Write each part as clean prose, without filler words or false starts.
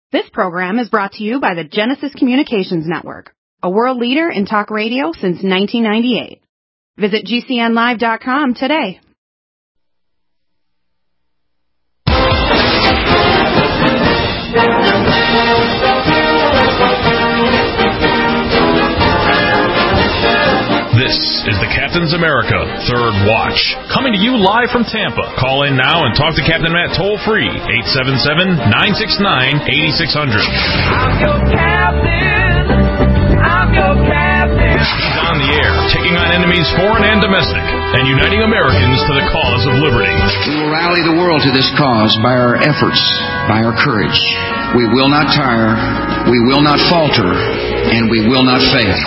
This program is brought to you by the Genesis Communications Network, a world leader in talk radio since 1998. Visit GCNlive.com today. This is the Captain's America Third Watch, coming to you live from Tampa. Call in now and talk to Captain Matt toll-free, 877-969-8600. I'm your captain. I'm your captain. He's on the air, taking on enemies foreign and domestic, and uniting Americans to the cause of liberty. We will rally the world to this cause by our efforts, by our courage. We will not tire, we will not falter, and we will not fail.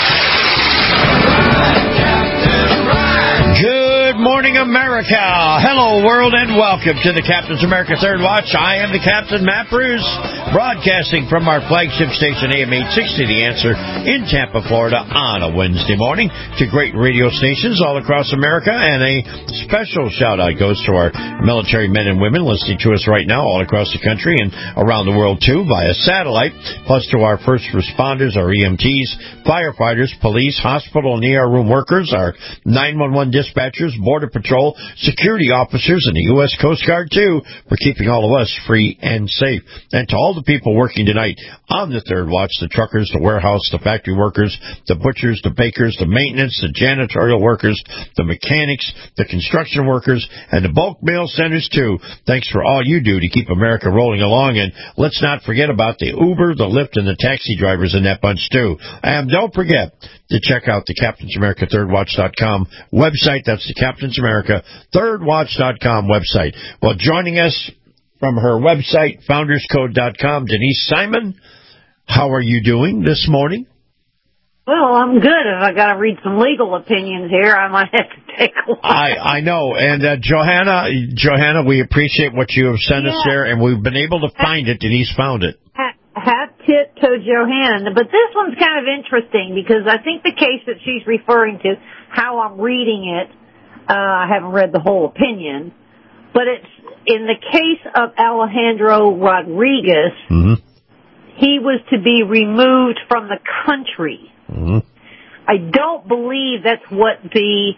Good morning, America. Hello, world, and welcome to the Captain's America Third Watch. I am the Captain, Matt Bruce, broadcasting from our flagship station, AM 860, The Answer, in Tampa, Florida, on a Wednesday morning to great radio stations all across America. And a special shout-out goes to our military men and women listening to us right now all across the country and around the world, too, via satellite, plus to our first responders, our EMTs, firefighters, police, hospital and ER room workers, our 911 dispatchers, Border Patrol, security officers, and the U.S. Coast Guard, too, for keeping all of us free and safe. And to all the people working tonight on the Third Watch, the truckers, the warehouse, the factory workers, the butchers, the bakers, the maintenance, the janitorial workers, the mechanics, the construction workers, and the bulk mail centers, too. Thanks for all you do to keep America rolling along. And let's not forget about the Uber, the Lyft, and the taxi drivers in that bunch, too. And don't forget to check out the Captain's America ThirdWatch.com website. That's the Captain's America ThirdWatch.com website. Well, joining us from her website, founderscode.com, Denise Simon. How are you doing this morning? Well, I'm good. If I got to read some legal opinions here, I might have to take a while. I know. And Johanna, we appreciate what you have sent us there, and we've been able to find it. Denise found it. Hat tip to Johanna. But this one's kind of interesting because I think the case that she's referring to, how I'm reading it, I haven't read the whole opinion, but it's in the case of Alejandro Rodriguez, he was to be removed from the country. I don't believe that's what the,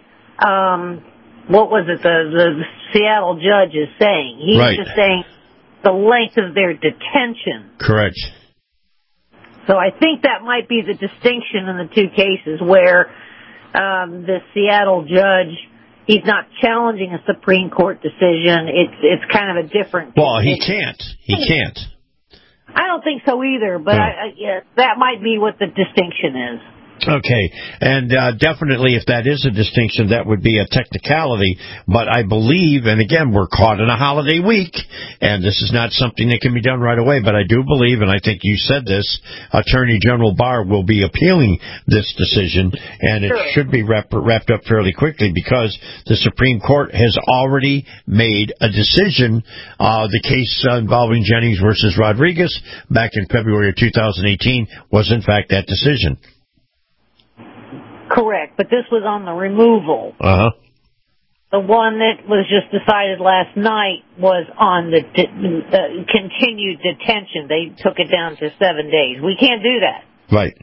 the Seattle judge is saying. He's just saying the length of their detention. Correct. So I think that might be the distinction in the two cases where the Seattle judge, he's not challenging a Supreme Court decision. It's kind of a different. Well, he can't. I don't think so either, but that might be what the distinction is. Okay, and definitely if that is a distinction, that would be a technicality, but I believe, and again, we're caught in a holiday week, and this is not something that can be done right away, but I do believe, and I think you said this, Attorney General Barr will be appealing this decision, and it should be wrapped up fairly quickly because the Supreme Court has already made a decision. The case involving Jennings versus Rodriguez back in February of 2018 was in fact that decision. Correct, but this was on the removal. The one that was just decided last night was on the continued detention. They took it down to 7 days. We can't do that. Right.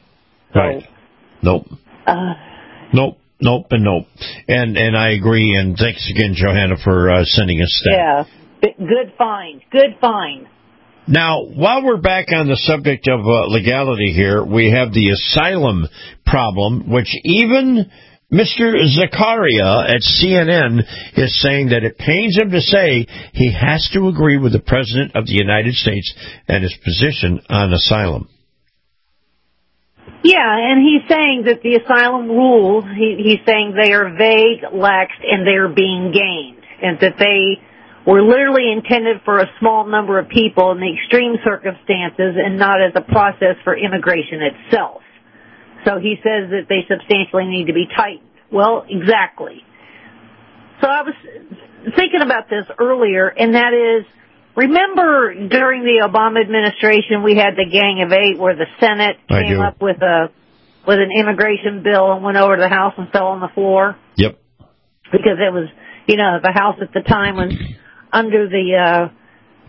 Nope. Nope. And I agree, and thanks again, Johanna, for sending us that. Yeah, good find. Now, while we're back on the subject of legality here, we have the asylum problem, which even Mr. Zakaria at CNN is saying that it pains him to say he has to agree with the President of the United States and his position on asylum. Yeah, and he's saying that the asylum rules, he's saying they are vague, laxed, and they're being gamed, and that they were literally intended for a small number of people in the extreme circumstances and not as a process for immigration itself. So he says that they substantially need to be tightened. Well, exactly. So I was thinking about this earlier, and that is, remember during the Obama administration we had the Gang of Eight where the Senate came up with an immigration bill and went over to the House and fell on the floor? Yep. Because it was, the House at the time was under the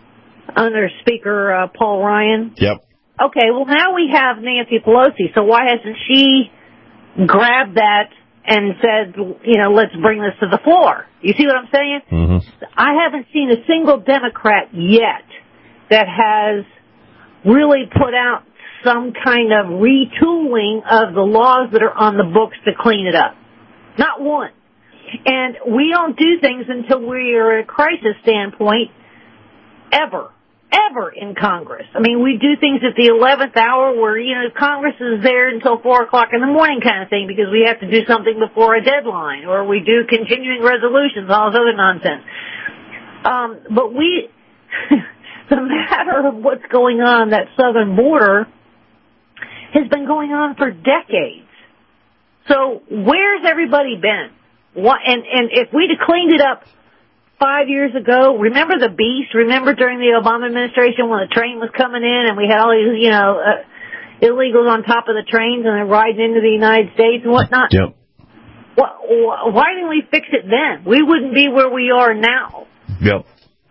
under Speaker Paul Ryan. Yep. Okay, well, now we have Nancy Pelosi, so why hasn't she grabbed that and said, let's bring this to the floor? You see what I'm saying? Mm-hmm. I haven't seen a single Democrat yet that has really put out some kind of retooling of the laws that are on the books to clean it up. Not one. And we don't do things until we are at a crisis standpoint ever in Congress. I mean, we do things at the 11th hour where, Congress is there until 4 o'clock in the morning kind of thing because we have to do something before a deadline, or we do continuing resolutions, all this other nonsense. But the matter of what's going on that southern border has been going on for decades. So where's everybody been? And if we'd have cleaned it up 5 years ago, remember the beast? Remember during the Obama administration when the train was coming in and we had all these, illegals on top of the trains and they're riding into the United States and whatnot? Yep. Why didn't we fix it then? We wouldn't be where we are now. Yep.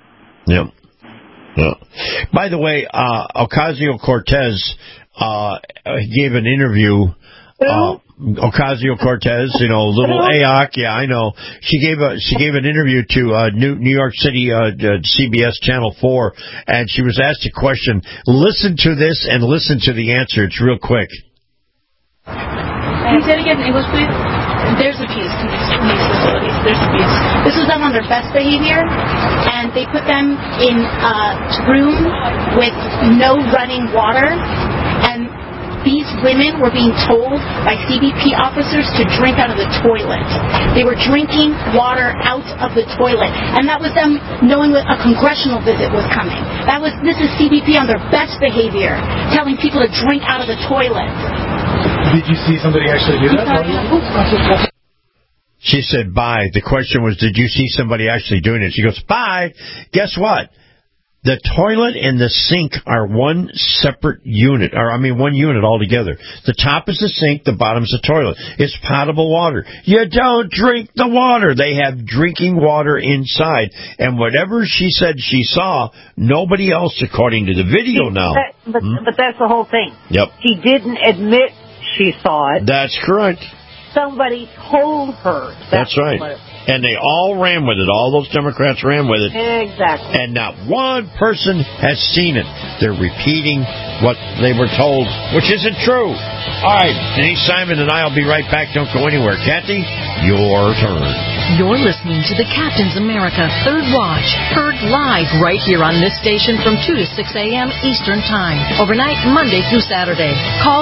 By the way, Ocasio-Cortez gave an interview. Ocasio-Cortez, little AOC. Yeah, I know. She gave an interview to New York City CBS Channel 4, and she was asked a question. Listen to this and listen to the answer. It's real quick. Can you say it again in English, please? There's abuse in these facilities. There's abuse. This was done on their best behavior, and they put them in a room with no running water, and these women were being told by CBP officers to drink out of the toilet. They were drinking water out of the toilet, and that was them knowing that a congressional visit was coming. This is CBP on their best behavior, telling people to drink out of the toilet. Did you see somebody actually do that? She said, bye. The question was, did you see somebody actually doing it? She goes, bye. Guess what? The toilet and the sink are one separate unit, one unit altogether. The top is the sink, the bottom's the toilet. It's potable water. You don't drink the water. They have drinking water inside. And whatever she said she saw, nobody else, according to the video now. But that's the whole thing. Yep. She didn't admit she saw it. That's correct. Somebody told her. That's right. And they all ran with it. All those Democrats ran with it. Exactly. And not one person has seen it. They're repeating what they were told, which isn't true. All right, Denise Simon and I will be right back. Don't go anywhere. Kathy, your turn. You're listening to the Captain's America Third Watch, heard live right here on this station from 2 to 6 a.m. Eastern Time, overnight Monday through Saturday. Call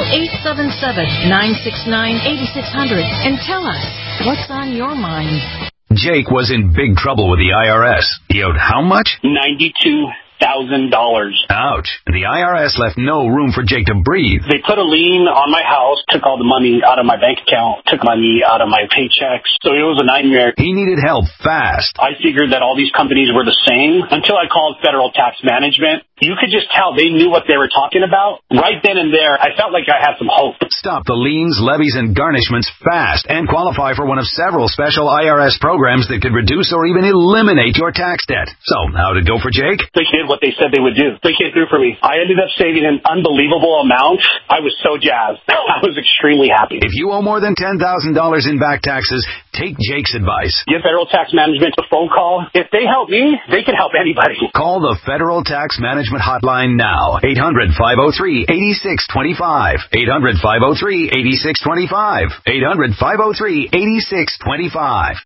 877-969-8600 and tell us what's on your mind. Jake was in big trouble with the IRS. He owed how much? $92,000. Ouch. The IRS left no room for Jake to breathe. They put a lien on my house, took all the money out of my bank account, took money out of my paychecks. So it was a nightmare. He needed help fast. I figured that all these companies were the same until I called Federal Tax Management. You could just tell they knew what they were talking about. Right then and there, I felt like I had some hope. Stop the liens, levies, and garnishments fast and qualify for one of several special IRS programs that could reduce or even eliminate your tax debt. So, how did it go for Jake? They did what they said they would do. They came through for me. I ended up saving an unbelievable amount. I was so jazzed. I was extremely happy. If you owe more than $10,000 in back taxes, take Jake's advice. Give Federal Tax Management a phone call. If they help me, they can help anybody. Call the Federal Tax Management hotline now. 800-503-8625. 800-503-8625. 800-503-8625.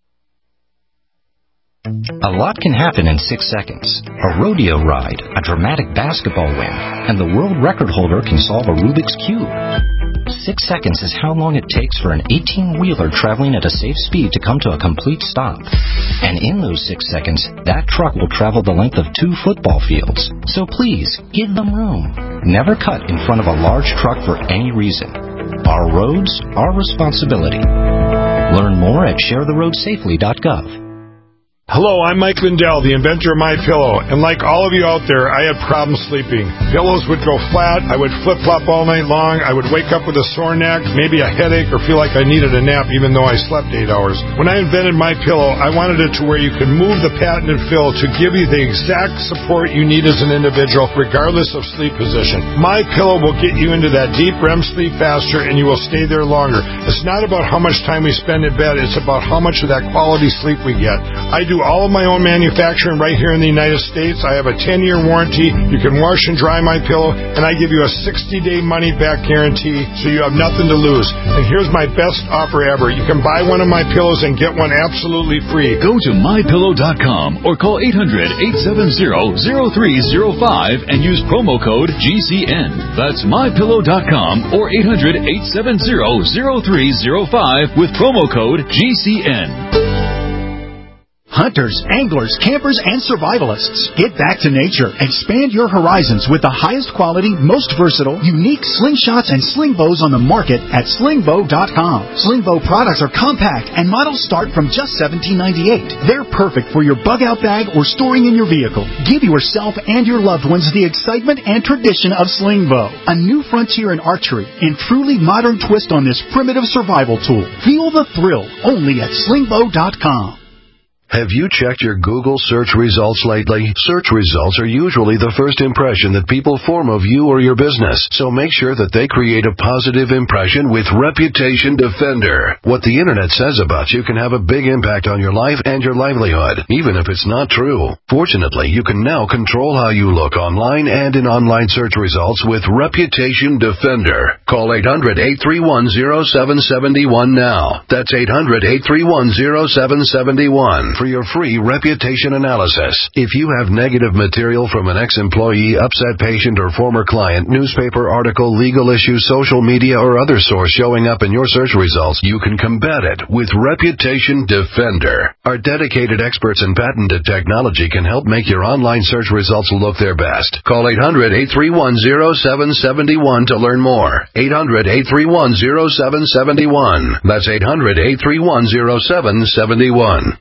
A lot can happen in 6 seconds. A rodeo ride, a dramatic basketball win, and the world record holder can solve a Rubik's Cube. 6 seconds is how long it takes for an 18-wheeler traveling at a safe speed to come to a complete stop. And in those 6 seconds, that truck will travel the length of 2 football fields. So please, give them room. Never cut in front of a large truck for any reason. Our roads, our responsibility. Learn more at sharetheroadsafely.gov. Hello, I'm Mike Lindell, the inventor of MyPillow, and like all of you out there, I had problems sleeping. Pillows would go flat, I would flip-flop all night long, I would wake up with a sore neck, maybe a headache, or feel like I needed a nap even though I slept 8 hours. When I invented MyPillow, I wanted it to where you could move the patented fill to give you the exact support you need as an individual, regardless of sleep position. MyPillow will get you into that deep REM sleep faster, and you will stay there longer. It's not about how much time we spend in bed, it's about how much of that quality sleep we get. I do all of my own manufacturing right here in the United States. I have a 10-year warranty. You can wash and dry MyPillow, and I give you a 60-day money-back guarantee, so you have nothing to lose. And here's my best offer ever. You can buy one of my pillows and get one absolutely free. Go to MyPillow.com or call 800-870-0305 and use promo code GCN. That's MyPillow.com or 800-870-0305 with promo code GCN. Hunters, anglers, campers, and survivalists, get back to nature. Expand your horizons with the highest quality, most versatile, unique slingshots and sling bows on the market at slingbow.com. Sling bow products are compact and models start from just $17.98. They're perfect for your bug-out bag or storing in your vehicle. Give yourself and your loved ones the excitement and tradition of sling bow, a new frontier in archery and truly modern twist on this primitive survival tool. Feel the thrill only at slingbow.com. Have you checked your Google search results lately? Search results are usually the first impression that people form of you or your business, so make sure that they create a positive impression with Reputation Defender. What the internet says about you can have a big impact on your life and your livelihood, even if it's not true. Fortunately, you can now control how you look online and in online search results with Reputation Defender. Call 800-831-0771 now. That's 800-831-0771. For your free reputation analysis. If you have negative material from an ex-employee, upset patient, or former client, newspaper article, legal issue, social media, or other source showing up in your search results, you can combat it with Reputation Defender. Our dedicated experts in patented technology can help make your online search results look their best. Call 800-831-0771 to learn more. 800-831-0771. That's 800-831-0771.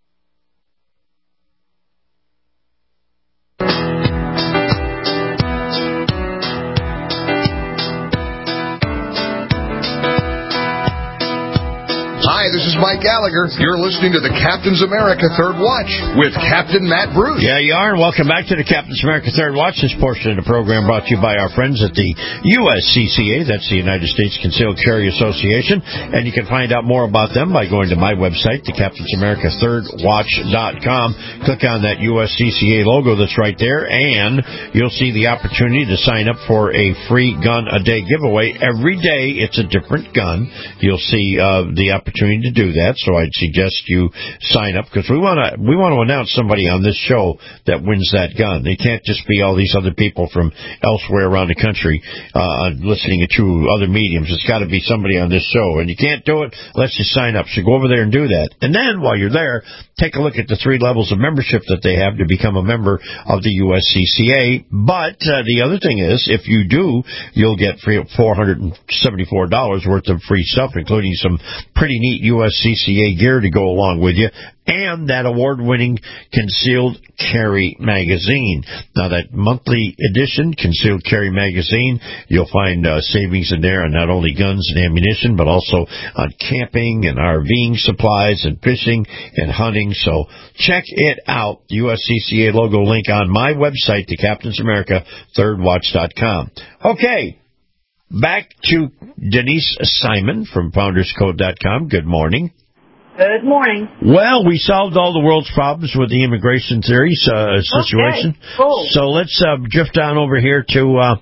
Hi, this is Mike Gallagher. You're listening to the Captain's America Third Watch with Captain Matt Bruce. Yeah, you are, and welcome back to the Captain's America Third Watch. This portion of the program brought to you by our friends at the USCCA. That's the United States Concealed Carry Association, and you can find out more about them by going to my website, the CaptainsAmericaThirdWatch.com. Click on that USCCA logo that's right there, and you'll see the opportunity to sign up for a free gun a day giveaway. Every day, it's a different gun. You'll see the opportunity to do that, so I'd suggest you sign up, because we want to announce somebody on this show that wins that gun. They can't just be all these other people from elsewhere around the country listening to other mediums. It's got to be somebody on this show, and you can't do it unless you sign up. So go over there and do that. And then while you're there, take a look at the 3 levels of membership that they have to become a member of the USCCA. But the other thing is, if you do, you'll get free $474 worth of free stuff, including some pretty neat USCCA gear to go along with you, and that award-winning Concealed Carry magazine. Now, that monthly edition, Concealed Carry magazine, you'll find savings in there on not only guns and ammunition, but also on camping and RVing supplies and fishing and hunting. So check it out. The USCCA logo link on my website, the CaptainsAmericaThirdWatch.com. Okay. Back to Denise Simon from FoundersCode.com. Good morning. Good morning. Well, we solved all the world's problems with the immigration theory situation. Okay, cool. So let's drift on over here to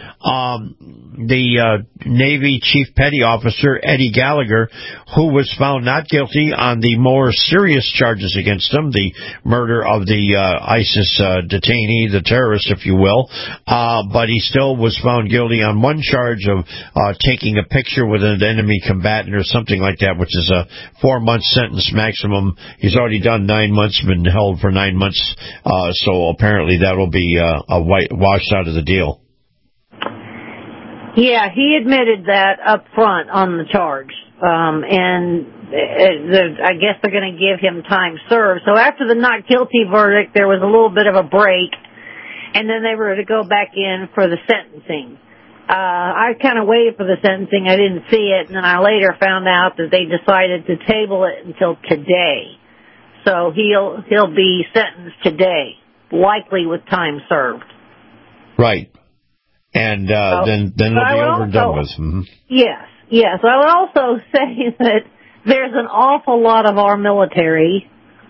the Navy Chief Petty Officer Eddie Gallagher, who was found not guilty on the more serious charges against him, the murder of the ISIS detainee, the terrorist, if you will, but he still was found guilty on one charge of taking a picture with an enemy combatant or something like that, which is a 4-month sentence maximum. He's already done 9 months, been held for 9 months, so apparently that will be washed out of the deal. Yeah, he admitted that up front on the charge. I guess they're going to give him time served. So after the not guilty verdict, there was a little bit of a break, and then they were to go back in for the sentencing. I kind of waited for the sentencing. I didn't see it, and then I later found out that they decided to table it until today. So he'll be sentenced today, likely with time served. Right. And then it'll be over and done with. Mm-hmm. Yes. I would also say that there's an awful lot of our military,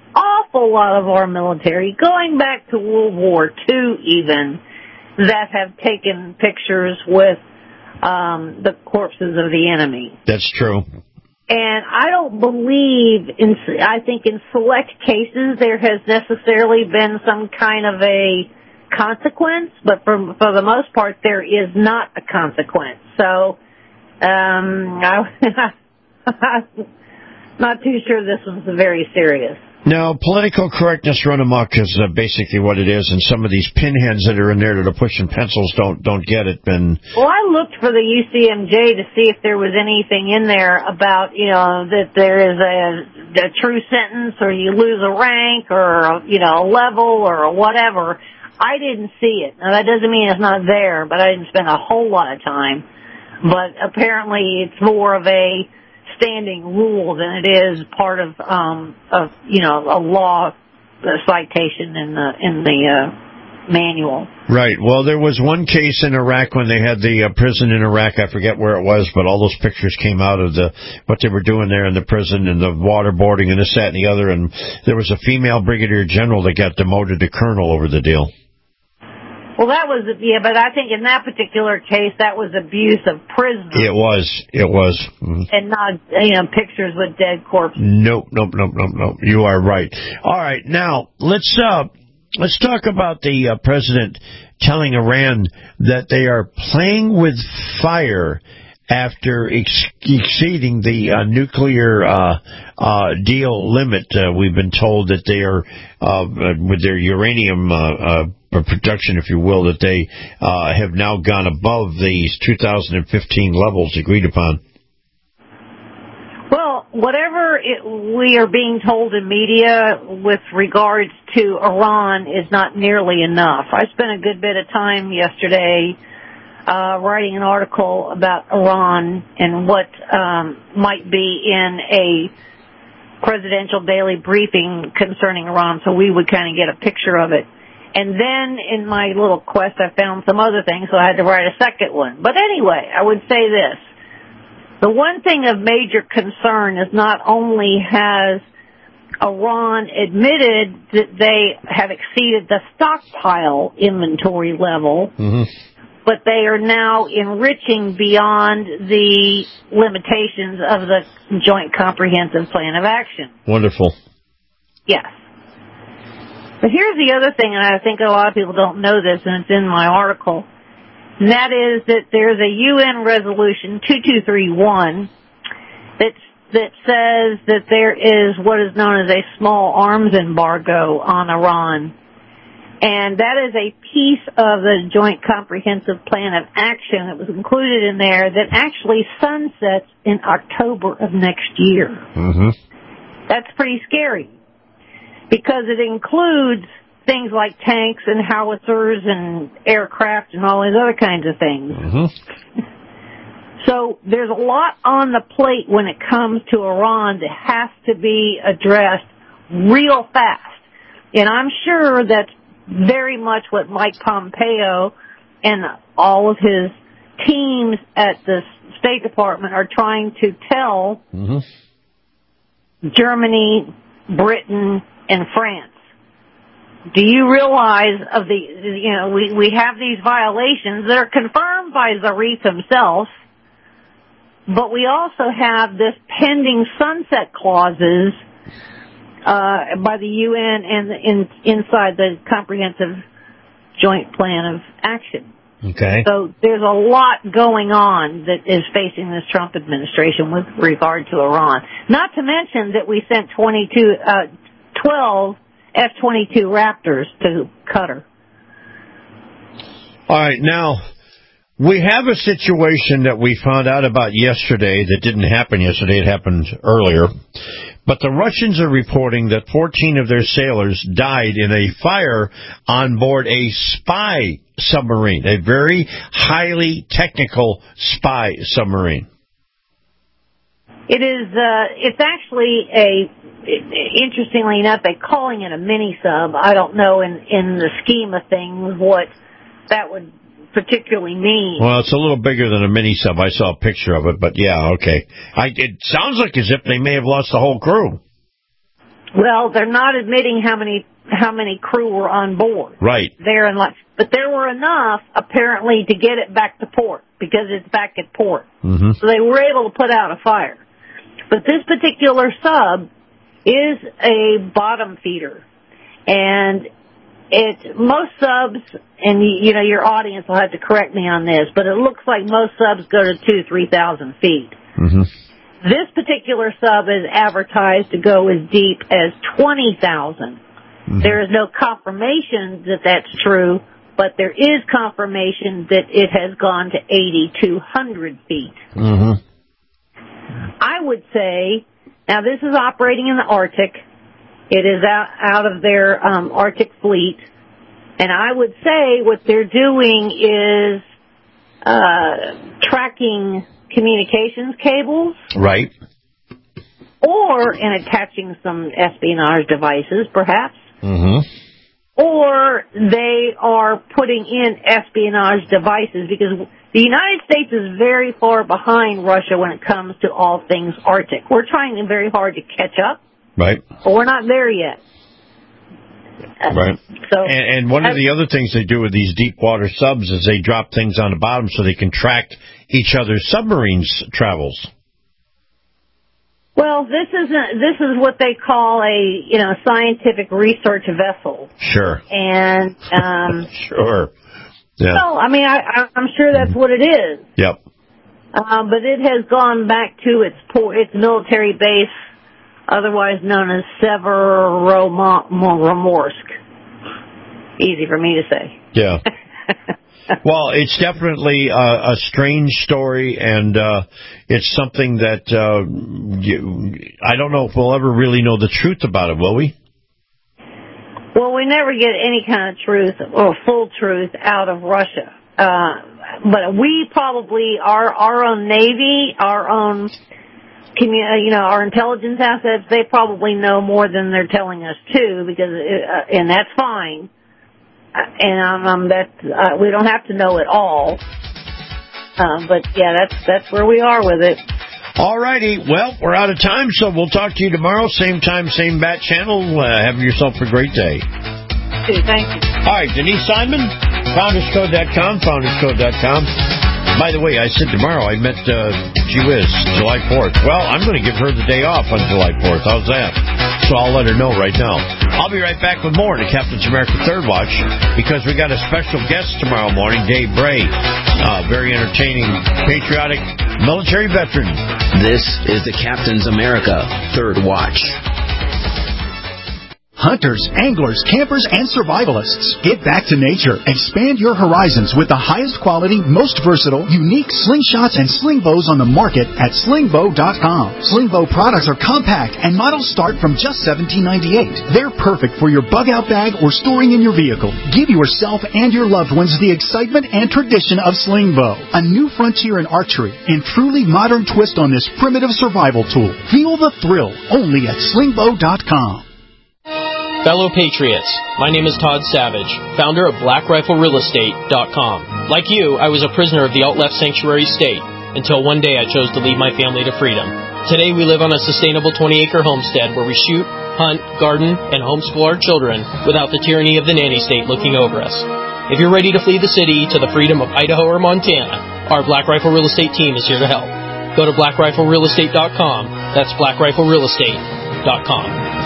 going back to World War II even, that have taken pictures with the corpses of the enemy. That's true. And I don't believe I think in select cases there has necessarily been some kind of a consequence, but for the most part there is not a consequence. So I'm not too sure this one's very serious. Now, political correctness run amok is basically what it is, and some of these pinheads that are in there that are pushing pencils don't get it. Well, I looked for the UCMJ to see if there was anything in there about, that there is a true sentence, or you lose a rank, or a level, or whatever. I didn't see it. Now, that doesn't mean it's not there, but I didn't spend a whole lot of time. But apparently, it's more of a standing rule than it is part of a law citation in the manual. Right. Well, there was one case in Iraq when they had the prison in Iraq. I forget where it was, but all those pictures came out of what they were doing there in the prison and the waterboarding and this, that, and the other. And there was a female brigadier general that got demoted to colonel over the deal. Well, that was, but I think in that particular case, that was abuse of prisoners. It was. Mm-hmm. And not, pictures with dead corpses. Nope. You are right. All right, now, let's talk about the president telling Iran that they are playing with fire after exceeding the nuclear deal limit. We've been told that they are, with their uranium production, if you will, that they have now gone above these 2015 levels agreed upon. Well, whatever we are being told in media with regards to Iran is not nearly enough. I spent a good bit of time yesterday writing an article about Iran and what might be in a presidential daily briefing concerning Iran, so we would kind of get a picture of it. And then in my little quest, I found some other things, so I had to write a second one. But anyway, I would say this. The one thing of major concern is not only has Iran admitted that they have exceeded the stockpile inventory level, mm-hmm. but they are now enriching beyond the limitations of the Joint Comprehensive Plan of Action. Wonderful. Yes. But here's the other thing, and I think a lot of people don't know this, and it's in my article, and that is that there's a UN resolution 2231 that says that there is what is known as a small arms embargo on Iran. And that is a piece of the Joint Comprehensive Plan of Action that was included in there that actually sunsets in October of next year. Mm-hmm. That's pretty scary, because it includes things like tanks and howitzers and aircraft and all these other kinds of things. Mm-hmm. So there's a lot on the plate when it comes to Iran that has to be addressed real fast. And I'm sure that's very much what Mike Pompeo and all of his teams at the State Department are trying to tell mm-hmm. Germany, Britain, and France. Do you realize we have these violations that are confirmed by Zarif himself, but we also have this pending sunset clauses by the UN and inside the Comprehensive Joint Plan of Action. Okay. So there's a lot going on that is facing this Trump administration with regard to Iran. Not to mention that we sent 12 F-22 Raptors to Qatar. All right, now, We have a situation that we found out about yesterday that didn't happen yesterday. It happened earlier. But the Russians are reporting that 14 of their sailors died in a fire on board a spy submarine, a very highly technical spy submarine. It is, it's actually interestingly enough, they're calling it a mini-sub. I don't know in the scheme of things what that would particularly mean. Well, it's a little bigger than a mini-sub. I saw a picture of it, but yeah, okay. It sounds like as if they may have lost the whole crew. Well, they're not admitting how many crew were on board. Right. But there were enough, apparently, to get it back to port, because it's back at port. Mm-hmm. So they were able to put out a fire. But this particular sub is a bottom feeder. And most subs, and you know, your audience will have to correct me on this, but it looks like most subs go to 2,000-3,000 feet. Mm-hmm. This particular sub is advertised to go as deep as 20,000. Mm-hmm. There is no confirmation that that's true, but there is confirmation that it has gone to 8,200 feet. Mm-hmm. I would say, now this is operating in the Arctic. It is out of their Arctic fleet. And I would say what they're doing is tracking communications cables. Right. And attaching some espionage devices, perhaps. Mm-hmm. Or they are putting in espionage devices, because the United States is very far behind Russia when it comes to all things Arctic. We're trying very hard to catch up. Right. But we're not there yet. Right. So, and one of the other things they do with these deep water subs is they drop things on the bottom so they can track each other's submarines' travels. Well, this is what they call a scientific research vessel. Sure. And sure. Yeah. Well, I mean, I'm sure that's what it is. Yep. But it has gone back to its military base, otherwise known as Severomorsk. Easy for me to say. Yeah. Well, it's definitely a strange story, and it's something that I don't know if we'll ever really know the truth about it, will we? Well, we never get any kind of truth or full truth out of Russia. But we probably, our own Navy, our own our intelligence assets, they probably know more than they're telling us too, because and that's fine. And we don't have to know it all. But yeah, that's where we are with it. All righty. Well, we're out of time, so we'll talk to you tomorrow, same time, same bat channel. Have yourself a great day. Thank you. All right, Denise Simon, founderscode.com, founderscode.com. By the way, I said tomorrow I met gee whiz, July 4th. Well, I'm going to give her the day off on July 4th. How's that? So I'll let her know right now. I'll be right back with more to Captain's America Third Watch, because we got a special guest tomorrow morning, Dave Bray, very entertaining, patriotic military veteran. This is the Captain's America Third Watch. Hunters, anglers, campers, and survivalists. Get back to nature. Expand your horizons with the highest quality, most versatile, unique slingshots and sling bows on the market at slingbow.com. Slingbow products are compact and models start from just $17.98. They're perfect for your bug-out bag or storing in your vehicle. Give yourself and your loved ones the excitement and tradition of Slingbow, a new frontier in archery and truly modern twist on this primitive survival tool. Feel the thrill only at slingbow.com. Fellow Patriots, my name is Todd Savage, founder of BlackRifleRealEstate.com. Like you, I was a prisoner of the alt-left sanctuary state until one day I chose to lead my family to freedom. Today we live on a sustainable 20-acre homestead where we shoot, hunt, garden, and homeschool our children without the tyranny of the nanny state looking over us. If you're ready to flee the city to the freedom of Idaho or Montana, our Black Rifle Real Estate team is here to help. Go to BlackRifleRealEstate.com. That's BlackRifleRealEstate.com.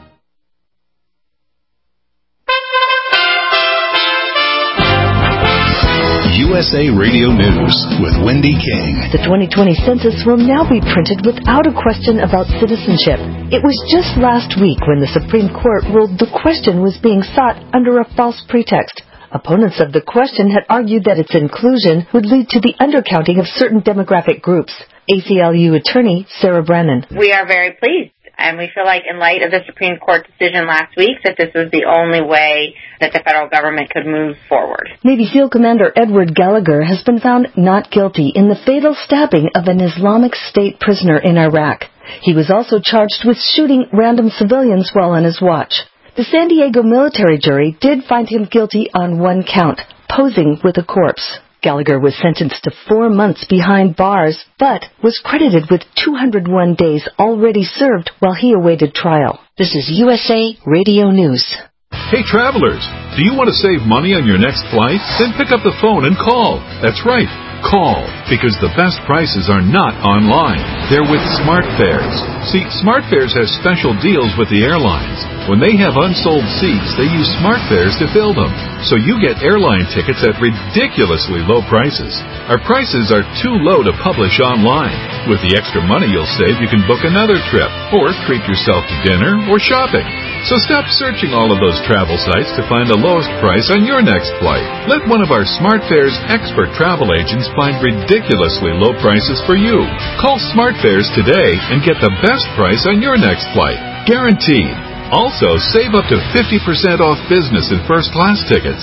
USA Radio News with Wendy King. The 2020 census will now be printed without a question about citizenship. It was just last week when the Supreme Court ruled the question was being sought under a false pretext. Opponents of the question had argued that its inclusion would lead to the undercounting of certain demographic groups. ACLU attorney Sarah Brennan. We are very pleased, and we feel like in light of the Supreme Court decision last week that this was the only way that the federal government could move forward. Navy SEAL Commander Edward Gallagher has been found not guilty in the fatal stabbing of an Islamic State prisoner in Iraq. He was also charged with shooting random civilians while on his watch. The San Diego military jury did find him guilty on one count, posing with a corpse. Gallagher was sentenced to 4 months behind bars, but was credited with 201 days already served while he awaited trial. This is USA Radio News. Hey travelers, do you want to save money on your next flight? Then pick up the phone and call. That's right, call, because the best prices are not online. They're with SmartFares. See, SmartFares has special deals with the airlines. When they have unsold seats, they use SmartFares to fill them. So you get airline tickets at ridiculously low prices. Our prices are too low to publish online. With the extra money you'll save, you can book another trip, or treat yourself to dinner or shopping. So stop searching all of those travel sites to find the lowest price on your next flight. Let one of our SmartFares expert travel agents find ridiculously low prices for you. Call SmartFares today and get the best price on your next flight. Guaranteed. Also, save up to 50% off business and first-class tickets.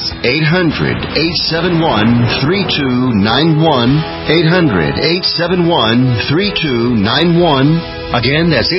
800-871-3291. 800-871-3291. Again, that's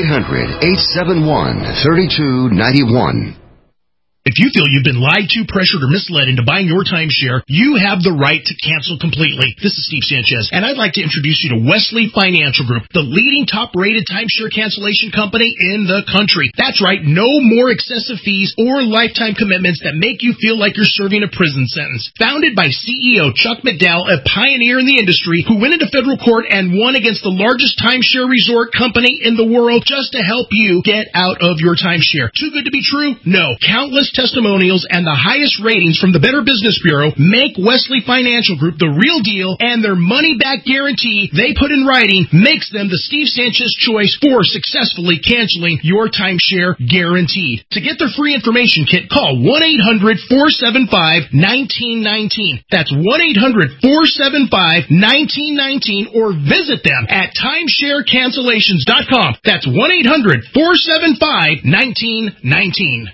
800-871-3291. If you feel you've been lied to, pressured, or misled into buying your timeshare, you have the right to cancel completely. This is Steve Sanchez, and I'd like to introduce you to Wesley Financial Group, the leading top-rated timeshare cancellation company in the country. That's right, no more excessive fees or lifetime commitments that make you feel like you're serving a prison sentence. Founded by CEO Chuck McDowell, a pioneer in the industry who went into federal court and won against the largest timeshare resort company in the world just to help you get out of your timeshare. Too good to be true? No. Countless testimonials and the highest ratings from the Better Business Bureau make Wesley Financial Group the real deal, and their money-back guarantee they put in writing makes them the Steve Sanchez choice for successfully canceling your timeshare guaranteed. To get their free information kit, call 1-800-475-1919. That's 1-800-475-1919, or visit them at timesharecancellations.com. That's 1-800-475-1919.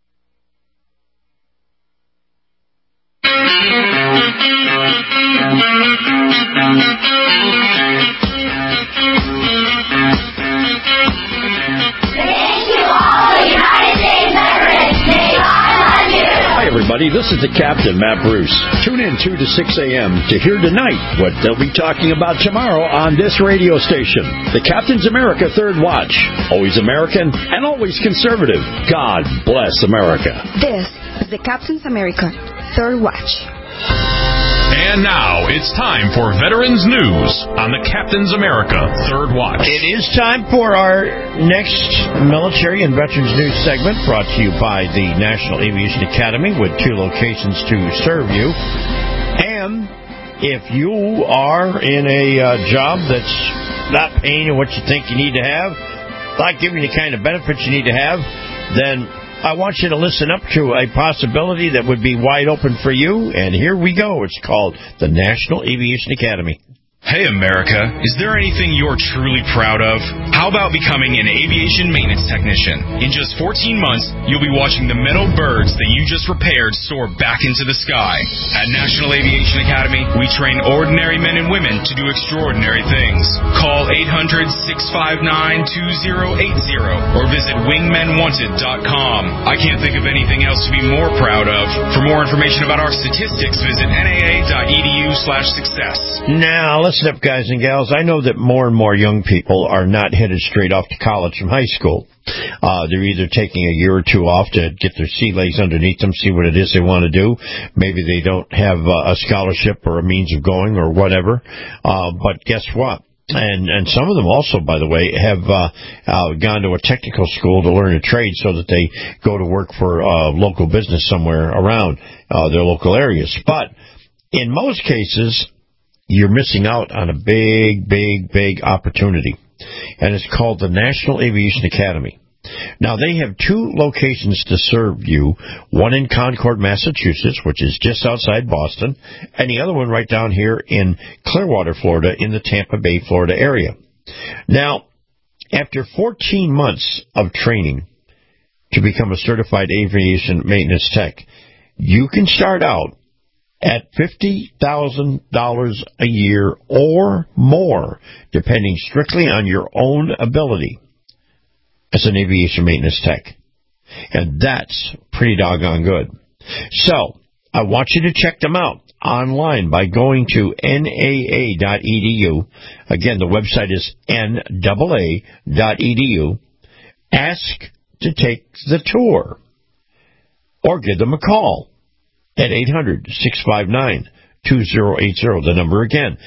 Hi, everybody. This is the Captain, Matt Bruce. Tune in 2 to 6 a.m. to hear tonight what they'll be talking about tomorrow on this radio station. The Captain's America Third Watch. Always American and always conservative. God bless America. This is the Captain's America Third Watch. And now it's time for Veterans News on the Captain's America Third Watch. It is time for our next Military and Veterans News segment, brought to you by the National Aviation Academy, with 2 locations to serve you. And if you are in a job that's not paying you what you think you need to have, not giving you the kind of benefits you need to have, then I want you to listen up to a possibility that would be wide open for you, and here we go. It's called the National Aviation Academy. Hey, America, is there anything you're truly proud of? How about becoming an aviation maintenance technician? In just 14 months, you'll be watching the metal birds that you just repaired soar back into the sky. At National Aviation Academy, we train ordinary men and women to do extraordinary things. Call 800-659-2080 or visit wingmenwanted.com. I can't think of anything else to be more proud of. For more information about our statistics, visit naa.edu/success. Now, listen up, guys and gals. I know that more and more young people are not headed straight off to college from high school. They're either taking a year or 2 off to get their sea legs underneath them, see what it is they want to do. Maybe they don't have a scholarship or a means of going or whatever. But guess what? And some of them also, by the way, have gone to a technical school to learn a trade so that they go to work for local business somewhere around their local areas. But in most cases, you're missing out on a big, big, big opportunity. And it's called the National Aviation Academy. Now, they have 2 locations to serve you, one in Concord, Massachusetts, which is just outside Boston, and the other one right down here in Clearwater, Florida, in the Tampa Bay, Florida area. Now, after 14 months of training to become a certified aviation maintenance tech, you can start out at $50,000 a year or more, depending strictly on your own ability as an aviation maintenance tech. And that's pretty doggone good. So, I want you to check them out online by going to NAA.edu. Again, the website is NAA.edu. Ask to take the tour, or give them a call at 800-659-2080. The number again,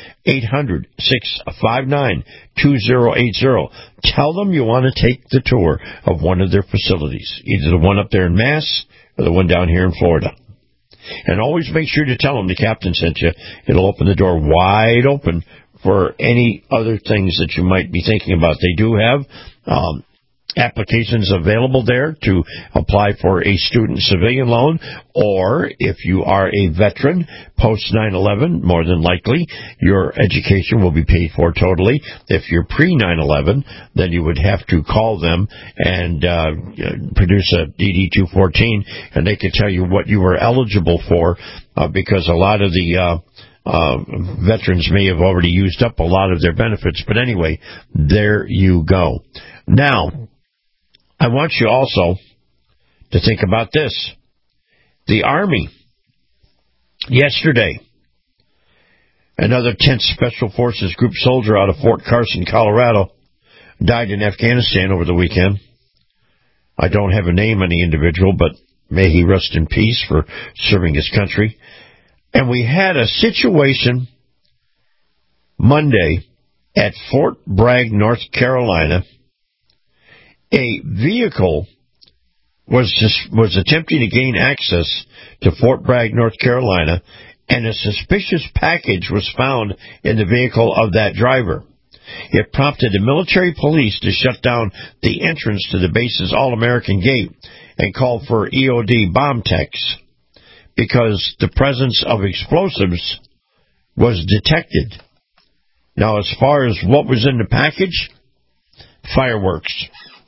800-659-2080. Tell them you want to take the tour of one of their facilities, either the one up there in Mass or the one down here in Florida. And always make sure to tell them the captain sent you. It'll open the door wide open for any other things that you might be thinking about. They do have applications available there to apply for a student civilian loan, or if you are a veteran post 9/11, more than likely your education will be paid for totally. If you're pre 9/11, then you would have to call them and produce a DD-214, and they could tell you what you were eligible for, because a lot of the veterans may have already used up a lot of their benefits. But anyway, there you go. Now, I want you also to think about this. The Army, yesterday, another 10th Special Forces Group soldier out of Fort Carson, Colorado, died in Afghanistan over the weekend. I don't have a name on the individual, but may he rest in peace for serving his country. And we had a situation Monday at Fort Bragg, North Carolina. A vehicle was attempting to gain access to Fort Bragg, North Carolina, and a suspicious package was found in the vehicle of that driver. It prompted the military police to shut down the entrance to the base's All-American Gate and called for EOD bomb techs because the presence of explosives was detected. Now, as far as what was in the package, fireworks.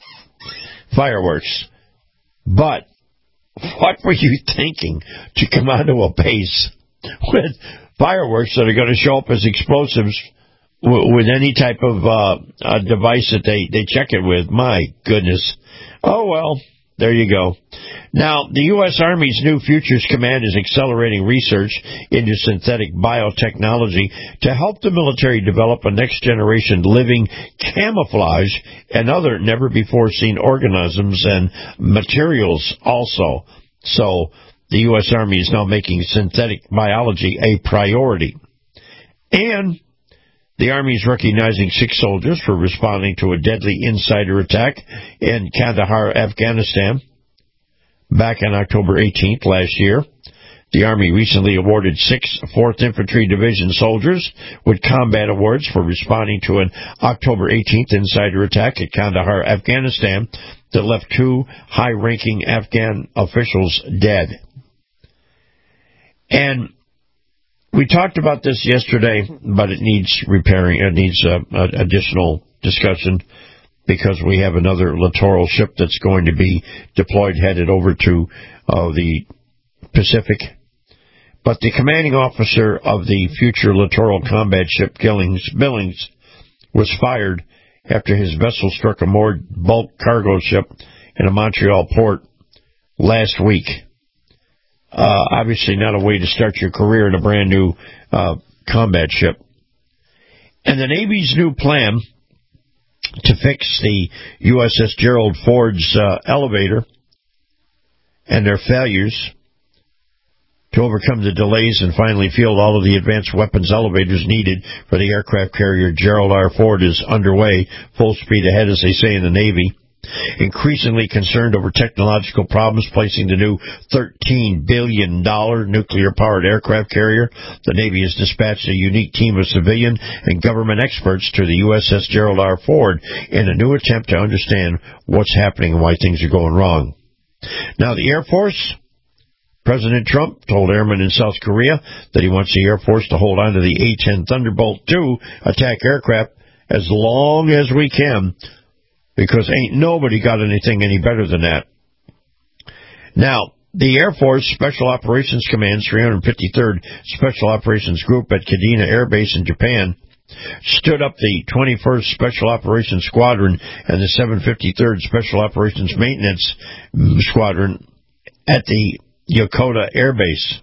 But what were you thinking to come onto a base with fireworks that are going to show up as explosives with any type of device that they check it with? My goodness. Oh, well, there you go. Now, the U.S. Army's new Futures Command is accelerating research into synthetic biotechnology to help the military develop a next-generation living camouflage and other never-before-seen organisms and materials also. So the U.S. Army is now making synthetic biology a priority. And the Army is recognizing 6 soldiers for responding to a deadly insider attack in Kandahar, Afghanistan, back on October 18th last year. The Army recently awarded 6 4th Infantry Division soldiers with combat awards for responding to an October 18th insider attack at Kandahar, Afghanistan, that left 2 high-ranking Afghan officials dead. And we talked about this yesterday, but it needs repairing. It needs additional discussion because we have another littoral ship that's going to be deployed, headed over to the Pacific. But the commanding officer of the future littoral combat ship Billings was fired after his vessel struck a moored bulk cargo ship in a Montreal port last week. Obviously not a way to start your career in a brand new combat ship. And the Navy's new plan to fix the USS Gerald Ford's elevator and their failures, to overcome the delays and finally field all of the advanced weapons elevators needed for the aircraft carrier Gerald R. Ford, is underway, full speed ahead, as they say in the Navy. Increasingly concerned over technological problems placing the new $13 billion nuclear-powered aircraft carrier, the Navy has dispatched a unique team of civilian and government experts to the USS Gerald R. Ford in a new attempt to understand what's happening and why things are going wrong. Now, the Air Force, President Trump told airmen in South Korea that he wants the Air Force to hold on to the A-10 Thunderbolt II attack aircraft as long as we can, because ain't nobody got anything any better than that. Now, the Air Force Special Operations Command's 353rd Special Operations Group at Kadena Air Base in Japan stood up the 21st Special Operations Squadron and the 753rd Special Operations Maintenance Squadron at the Yokota Air Base.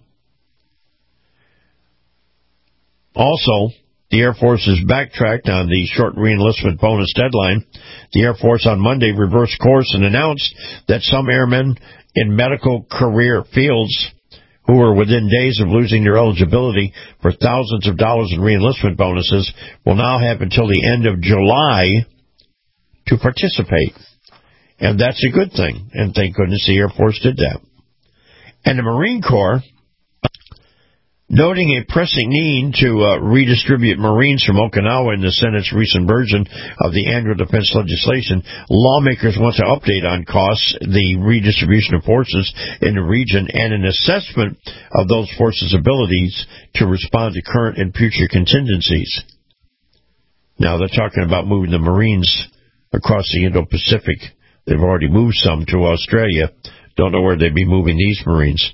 Also, the Air Force has backtracked on the short reenlistment bonus deadline. The Air Force on Monday reversed course and announced that some airmen in medical career fields who were within days of losing their eligibility for thousands of dollars in reenlistment bonuses will now have until the end of July to participate. And that's a good thing. And thank goodness the Air Force did that. And the Marine Corps, noting a pressing need to redistribute Marines from Okinawa in the Senate's recent version of the annual defense legislation, lawmakers want to update on costs, the redistribution of forces in the region, and an assessment of those forces' abilities to respond to current and future contingencies. Now, they're talking about moving the Marines across the Indo-Pacific. They've already moved some to Australia. Don't know where they'd be moving these Marines.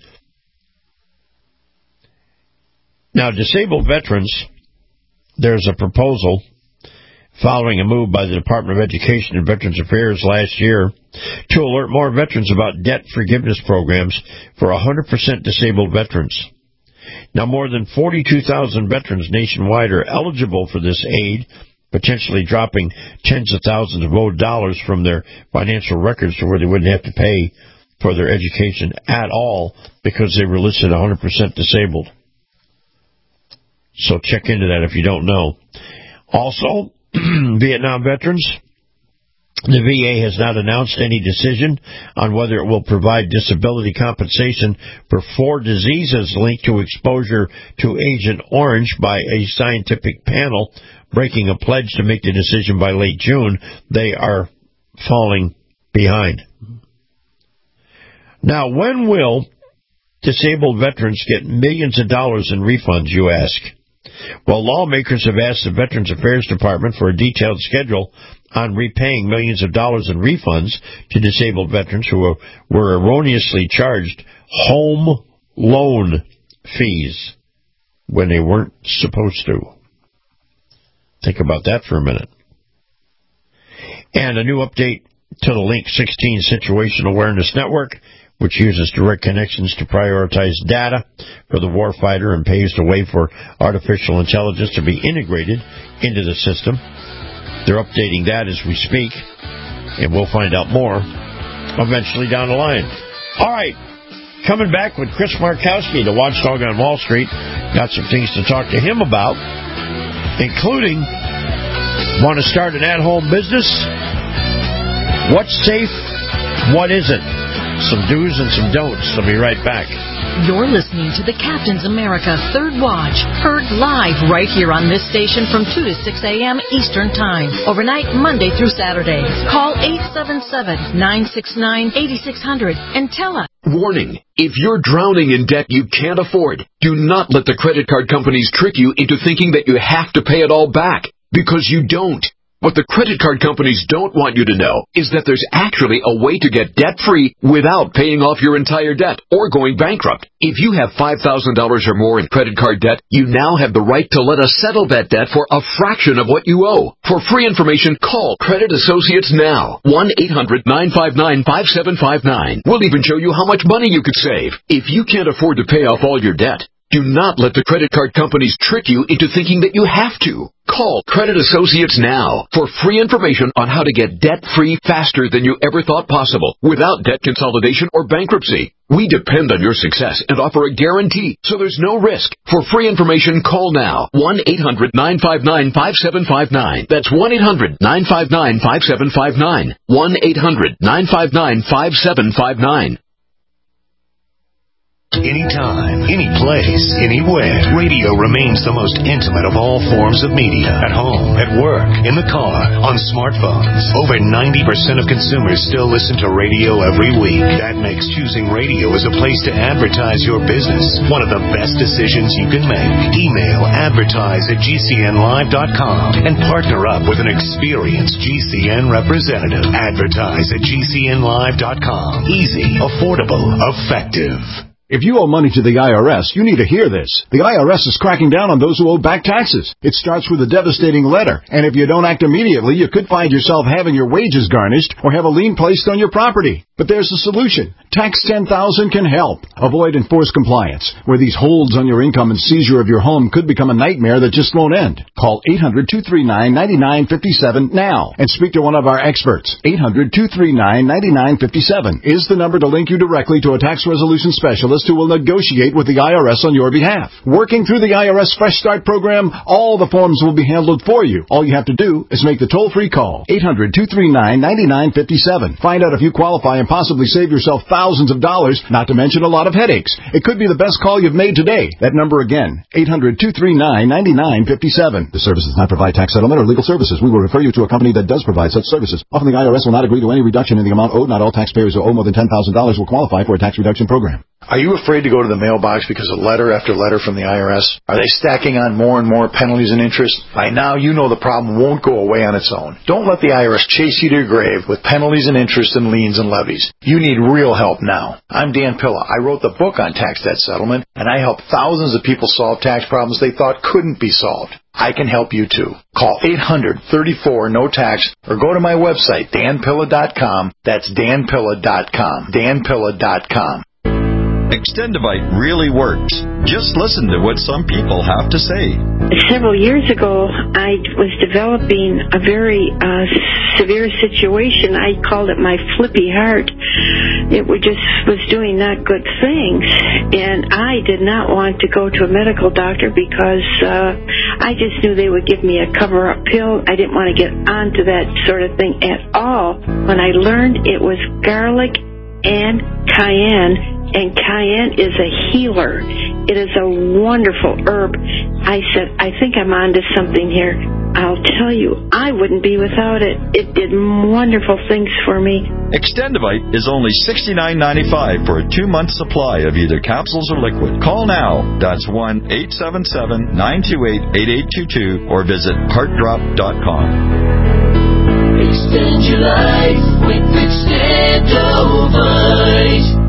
Now, disabled veterans, there's a proposal following a move by the Department of Education and Veterans Affairs last year to alert more veterans about debt forgiveness programs for 100% disabled veterans. Now, more than 42,000 veterans nationwide are eligible for this aid, potentially dropping tens of thousands of owed dollars from their financial records to where they wouldn't have to pay for their education at all because they were listed 100% disabled. So check into that if you don't know. Also, Vietnam veterans, the VA has not announced any decision on whether it will provide disability compensation for 4 diseases linked to exposure to Agent Orange by a scientific panel, breaking a pledge to make the decision by late June. They are falling behind. Now, when will disabled veterans get millions of dollars in refunds, you ask? Well, lawmakers have asked the Veterans Affairs Department for a detailed schedule on repaying millions of dollars in refunds to disabled veterans who were erroneously charged home loan fees when they weren't supposed to. Think about that for a minute. And a new update to the Link 16 Situation Awareness Network, which uses direct connections to prioritize data for the warfighter and paves the way for artificial intelligence to be integrated into the system. They're updating that as we speak, and we'll find out more eventually down the line. All right, coming back with Chris Markowski, the watchdog on Wall Street. Got some things to talk to him about, including want to start an at-home business? What's safe? What isn't? Some do's and some don'ts. I'll be right back. You're listening to the Captain's America Third Watch, heard live right here on this station from 2 to 6 a.m. Eastern Time, overnight Monday through Saturday. Call 877-969-8600 and tell us. Warning, if you're drowning in debt you can't afford, do not let the credit card companies trick you into thinking that you have to pay it all back, because you don't. What the credit card companies don't want you to know is that there's actually a way to get debt-free without paying off your entire debt or going bankrupt. If you have $5,000 or more in credit card debt, you now have the right to let us settle that debt for a fraction of what you owe. For free information, call Credit Associates now. 1-800-959-5759. We'll even show you how much money you could save. If you can't afford to pay off all your debt, do not let the credit card companies trick you into thinking that you have to. Call Credit Associates now for free information on how to get debt-free faster than you ever thought possible without debt consolidation or bankruptcy. We depend on your success and offer a guarantee, so there's no risk. For free information, call now. 1-800-959-5759. That's 1-800-959-5759. 1-800-959-5759. Anytime, any place, anywhere. Radio remains the most intimate of all forms of media. At home, at work, in the car, on smartphones. Over 90% of consumers still listen to radio every week. That makes choosing radio as a place to advertise your business one of the best decisions you can make. Email advertise@gcnlive.com and partner up with an experienced GCN representative. Advertise@gcnlive.com. Easy, affordable, effective. If you owe money to the IRS, you need to hear this. The IRS is cracking down on those who owe back taxes. It starts with a devastating letter, and if you don't act immediately, you could find yourself having your wages garnished or have a lien placed on your property. But there's a solution. Tax 10,000 can help. Avoid enforced compliance, where these holds on your income and seizure of your home could become a nightmare that just won't end. Call 800-239-9957 now and speak to one of our experts. 800-239-9957 is the number to link you directly to a tax resolution specialist who will negotiate with the IRS on your behalf. Working through the IRS Fresh Start program, all the forms will be handled for you. All you have to do is make the toll-free call. 800-239-9957. Find out if you qualify and possibly save yourself thousands of dollars, not to mention a lot of headaches. It could be the best call you've made today. That number again, 800-239-9957. The service does not provide tax settlement or legal services. We will refer you to a company that does provide such services. Often the IRS will not agree to any reduction in the amount owed. Not all taxpayers who owe more than $10,000 will qualify for a tax reduction program. Are you afraid to go to the mailbox because of letter after letter from the IRS? Are they stacking on more and more penalties and interest? By now, you know the problem won't go away on its own. Don't let the IRS chase you to your grave with penalties and interest and liens and levies. You need real help now. I'm Dan Pilla. I wrote the book on tax debt settlement, and I help thousands of people solve tax problems they thought couldn't be solved. I can help you too. Call 800-34-NO-TAX or go to my website, danpilla.com. That's danpilla.com. danpilla.com. Extendivite really works. Just listen to what some people have to say. Several years ago, I was developing a very severe situation. I called it my flippy heart. It was doing not good things, and I did not want to go to a medical doctor because I just knew they would give me a cover-up pill. I didn't want to get onto that sort of thing at all. When I learned it was garlic and cayenne, and cayenne is a healer. It is a wonderful herb. I said, I think I'm onto something here. I'll tell you, I wouldn't be without it. It did wonderful things for me. Extendivite is only $69.95 for a 2-month supply of either capsules or liquid. Call now. That's 1-877-928-8822 or visit heartdrop.com. Extend your life with Extendivite.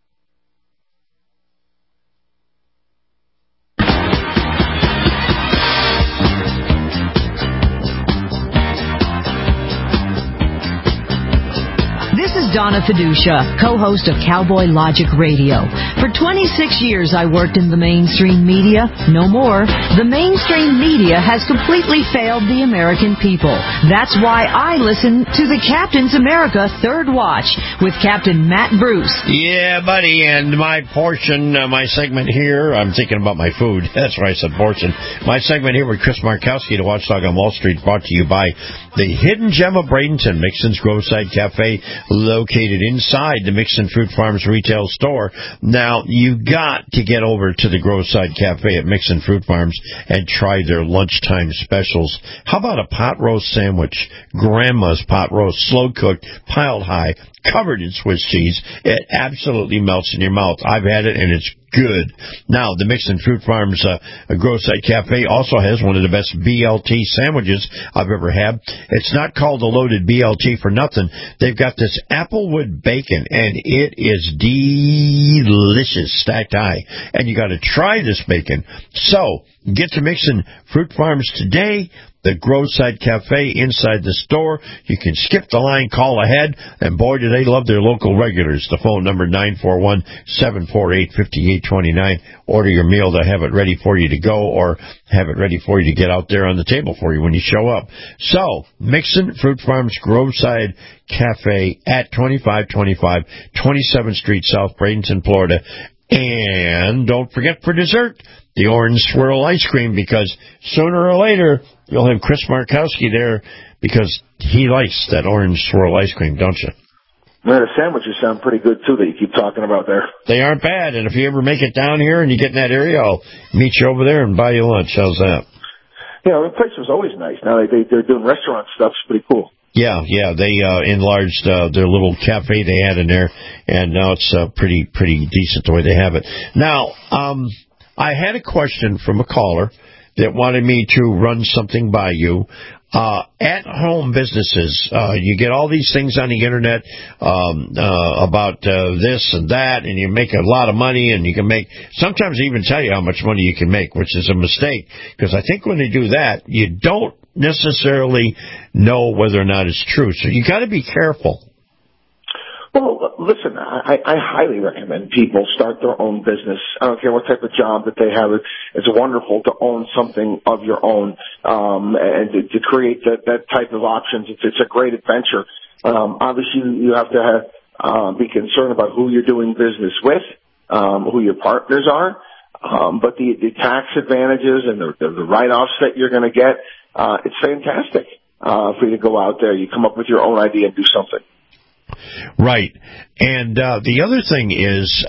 Donna Fiducia, co-host of Cowboy Logic Radio. For 26 years, I worked in the mainstream media. No more. The mainstream media has completely failed the American people. That's why I listen to the Captain's America Third Watch with Captain Matt Bruce. Yeah, buddy, and my portion, my segment here, I'm thinking about my food. That's why I said portion. My segment here with Chris Markowski, the Watchdog on Wall Street, brought to you by the Hidden Gem of Bradenton, Mixon's Groveside Cafe, located inside the Mixon Fruit Farms retail store. Now, you got to get over to the Groveside Cafe at Mixon Fruit Farms and try their lunchtime specials. How about a pot roast sandwich? Grandma's pot roast, slow cooked, piled high, covered in Swiss cheese. It absolutely melts in your mouth. I've had it, and it's good. Now, the Mixon Fruit Farms Groveside Cafe also has one of the best BLT sandwiches I've ever had. It's not called a loaded BLT for nothing. They've got this applewood bacon, and it is delicious, stacked high. And you got to try this bacon. So, Get to Mixon Fruit Farms today. The Groveside Cafe inside the store. You can skip the line, call ahead, and boy, do they love their local regulars. The phone number 941-748-5829. Order your meal. They'll have it ready for you to go or have it ready for you to get out there on the table for you when you show up. So, Mixon Fruit Farms Groveside Cafe at 2525 27th Street South, Bradenton, Florida. And don't forget for dessert, the orange swirl ice cream, because sooner or later you'll have Chris Markowski there because he likes that orange swirl ice cream, don't you? Man, the sandwiches sound pretty good, too, that you keep talking about there. They aren't bad, and if you ever make it down here and you get in that area, I'll meet you over there and buy you lunch. How's that? Yeah, the place was always nice. Now they're doing restaurant stuff. It's pretty cool. Yeah, they enlarged their little cafe they had in there, and now it's pretty decent the way they have it. Now, I had a question from a caller that wanted me to run something by you. At-home businesses, you get all these things on the internet about this and that, and you make a lot of money, and you can make, sometimes they even tell you how much money you can make, which is a mistake, because I think when they do that, you don't necessarily know whether or not it's true. So you got to be careful. Well, listen, I highly recommend people start their own business. I don't care what type of job that they have. It's wonderful to own something of your own, and to create that type of options. It's a great adventure. Obviously, you have to be concerned about who you're doing business with, who your partners are, but the tax advantages and the write-offs that you're going to get, it's fantastic for you to go out there. You come up with your own idea and do something. Right. And the other thing is,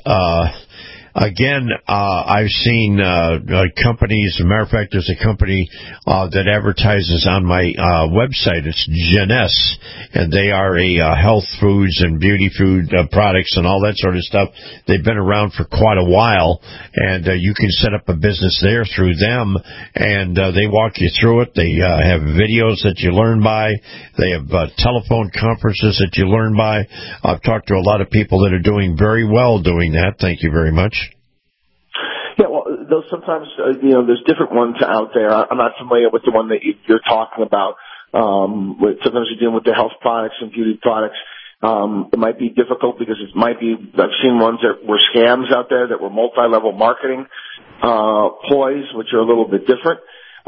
again, I've seen companies, as a matter of fact, there's a company that advertises on my website. It's Jeunesse, and they are a health foods and beauty food products and all that sort of stuff. They've been around for quite a while, and you can set up a business there through them, and they walk you through it. They have videos that you learn by. They have telephone conferences that you learn by. I've talked to a lot of people that are doing very well doing that. Thank you very much. Yeah, well, those sometimes, there's different ones out there. I'm not familiar with the one that you're talking about. Sometimes you're dealing with the health products and beauty products. It might be difficult because I've seen ones that were scams out there that were multi-level marketing ploys, which are a little bit different.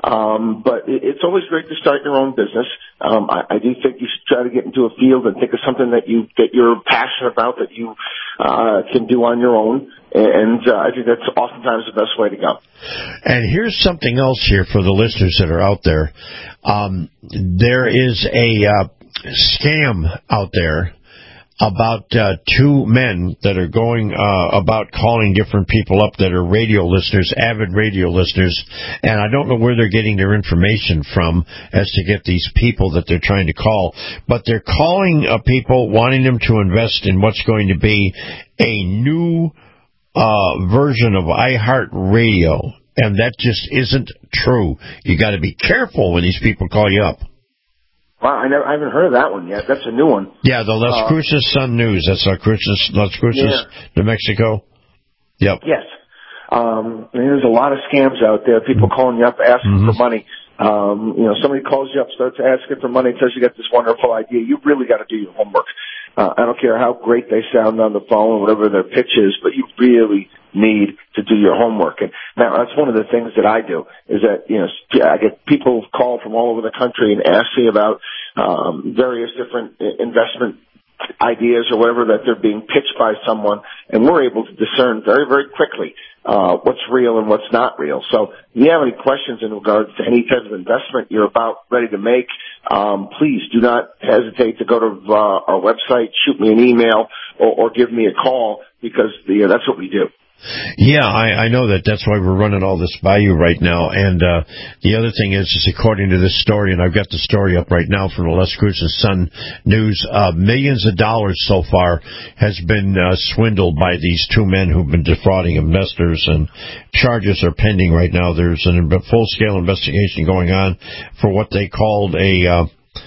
But it's always great to start your own business. I do think you should try to get into a field and think of something that you're passionate about, that you can do on your own. And I think that's oftentimes the best way to go. And here's something else here for the listeners that are out there. There is a scam out there about two men that are going about calling different people up that are radio listeners, avid radio listeners, and I don't know where they're getting their information from as to get these people that they're trying to call, but they're calling people wanting them to invest in what's going to be a new version of iHeartRadio, and that just isn't true. You got to be careful when these people call you up. Wow, I haven't heard of that one yet. That's a new one. Yeah, the Las Cruces Sun News. That's Las Cruces, New Mexico. Yep. Yes. There's a lot of scams out there. People calling you up asking for money. Somebody calls you up, starts asking for money, says you got this wonderful idea. You really got to do your homework. I don't care how great they sound on the phone or whatever their pitch is, but you really need to do your homework. And now that's one of the things that I do is that, I get people call from all over the country and ask me about various different investment ideas or whatever that they're being pitched by someone, and we're able to discern very, very quickly what's real and what's not real. So if you have any questions in regards to any type of investment you're about ready to make, please do not hesitate to go to our website, shoot me an email, or give me a call, because that's what we do. Yeah, I know that. That's why we're running all this by you right now. And the other thing is according to this story, and I've got the story up right now from the Las Cruces Sun News, millions of dollars so far has been swindled by these two men who've been defrauding investors, and charges are pending right now. There's a full-scale investigation going on for what they called a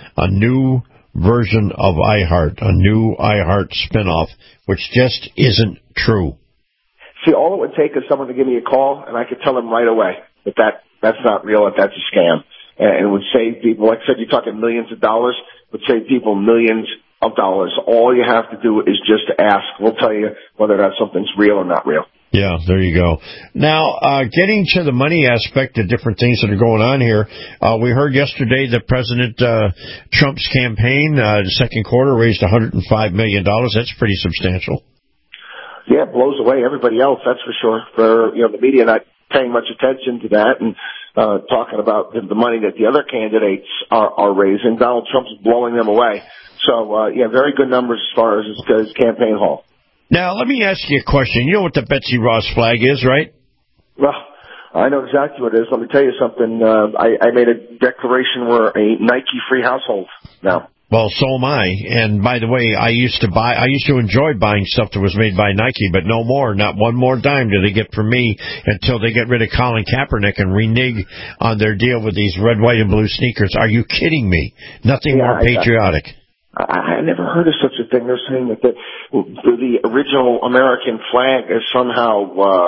new version of iHeart, a new iHeart spinoff, which just isn't true. See, all it would take is someone to give me a call, and I could tell them right away that That's not real. That's a scam. And it would save people, like I said, you're talking millions of dollars, would save people millions of dollars. All you have to do is just ask. We'll tell you whether that something's real or not real. Yeah, there you go. Now, getting to the money aspect of different things that are going on here, we heard yesterday that President Trump's campaign, the second quarter, raised $105 million. That's pretty substantial. Yeah, it blows away everybody else, that's for sure. For, the media not paying much attention to that and talking about the money that the other candidates are raising. Donald Trump's blowing them away. So, very good numbers as far as his campaign haul. Now, let me ask you a question. You know what the Betsy Ross flag is, right? Well, I know exactly what it is. Let me tell you something. I made a declaration we're a Nike-free household now. Well, so am I. And by the way, I used to enjoy buying stuff that was made by Nike, but no more. Not one more dime do they get from me until they get rid of Colin Kaepernick and renege on their deal with these red, white, and blue sneakers. Are you kidding me? Nothing more patriotic. I never heard of such a thing. They're saying that the original American flag is somehow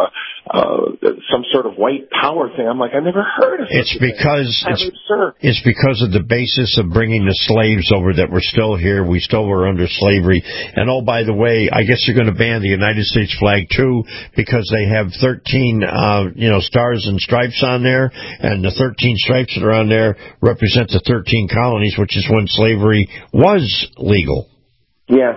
some sort of white power thing. I'm like, I never heard of it. It's because of the basis of bringing the slaves over that we're still here. We still were under slavery. And oh, by the way, I guess you're going to ban the United States flag too because they have 13 stars and stripes on there, and the 13 stripes that are on there represent the 13 colonies, which is when slavery was legal. Yeah,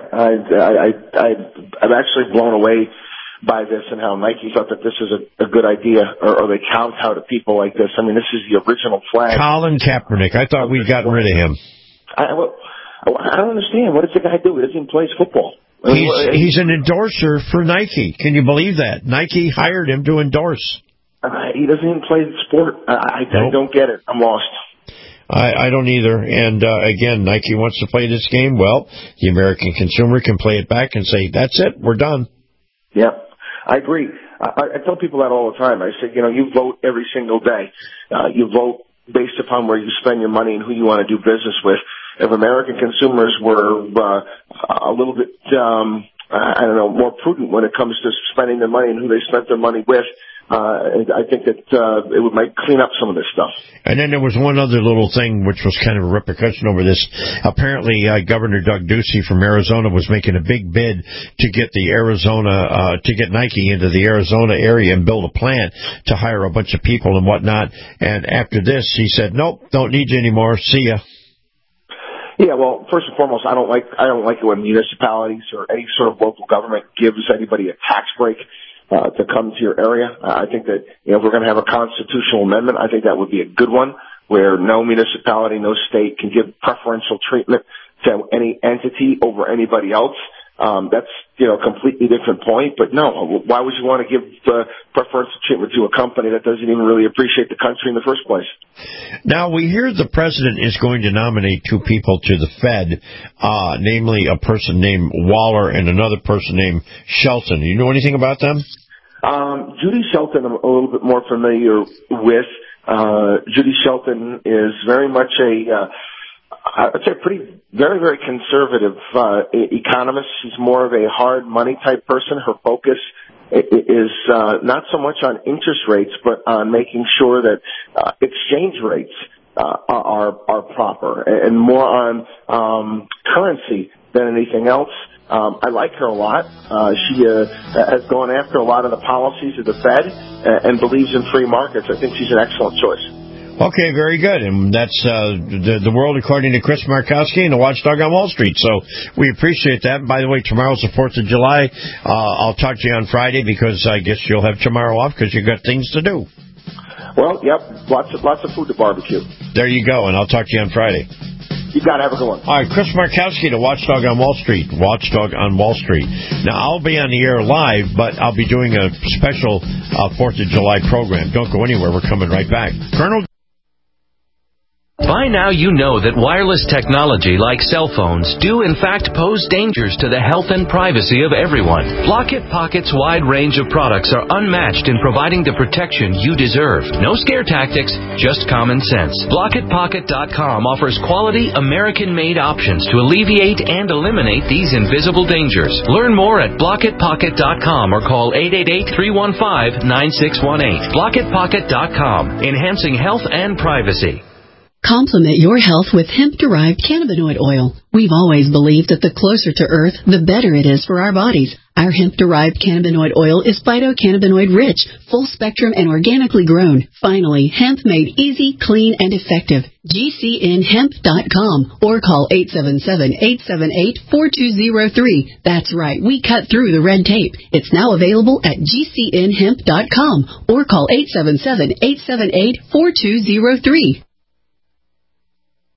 I'm actually blown away by this and how Nike thought that this is a good idea, or they kowtow to people like this. I mean, this is the original flag. Colin Kaepernick. I thought we'd gotten rid of him. I don't understand. What does the guy do? He doesn't even play football. He's an endorser for Nike. Can you believe that? Nike hired him to endorse. He doesn't even play the sport. I don't get it. I'm lost. I don't either. And, again, Nike wants to play this game. Well, the American consumer can play it back and say, that's it, we're done. Yep. I agree. I tell people that all the time. I say, you vote every single day. You vote based upon where you spend your money and who you want to do business with. If American consumers were a little bit, more prudent when it comes to spending their money and who they spent their money with, I think that it might clean up some of this stuff. And then there was one other little thing which was kind of a repercussion over this. Apparently, Governor Doug Ducey from Arizona was making a big bid to get to get Nike into the Arizona area and build a plant to hire a bunch of people and whatnot. And after this, he said, "Nope, don't need you anymore. See ya." Yeah, well, first and foremost, I don't like it when municipalities or any sort of local government gives anybody a tax break to come to your area. I think that, if we're going to have a constitutional amendment, I think that would be a good one where no municipality, no state can give preferential treatment to any entity over anybody else. That's, a completely different point. But no, why would you want to give preferential treatment to a company that doesn't even really appreciate the country in the first place? Now, we hear the president is going to nominate two people to the Fed, namely a person named Waller and another person named Shelton. Do you know anything about them? Judy Shelton I'm a little bit more familiar with. Judy Shelton is very much I'd say very, very conservative economist. She's more of a hard money type person. Her focus is not so much on interest rates, but on making sure that exchange rates are proper, and more on currency than anything else. I like her a lot. She has gone after a lot of the policies of the Fed and believes in free markets. I think she's an excellent choice. Okay, very good. And that's the world according to Chris Markowski and the Watchdog on Wall Street. So we appreciate that. And by the way, tomorrow's the 4th of July. I'll talk to you on Friday because I guess you'll have tomorrow off because you've got things to do. Well, yep, lots of food to barbecue. There you go, and I'll talk to you on Friday. You got to have a good one. All right, Chris Markowski, the Watchdog on Wall Street. Watchdog on Wall Street. Now, I'll be on the air live, but I'll be doing a special 4th of July program. Don't go anywhere. We're coming right back. Colonel By now you know that wireless technology like cell phones do in fact pose dangers to the health and privacy of everyone. Block-It Pocket's wide range of products are unmatched in providing the protection you deserve. No scare tactics, just common sense. BlockItPocket.com offers quality American-made options to alleviate and eliminate these invisible dangers. Learn more at BlockItPocket.com or call 888-315-9618. BlockItPocket.com, enhancing health and privacy. Complement your health with hemp-derived cannabinoid oil. We've always believed that the closer to Earth, the better it is for our bodies. Our hemp-derived cannabinoid oil is phytocannabinoid-rich, full-spectrum, and organically grown. Finally, hemp made easy, clean, and effective. GCNhemp.com or call 877-878-4203. That's right, we cut through the red tape. It's now available at GCNhemp.com or call 877-878-4203.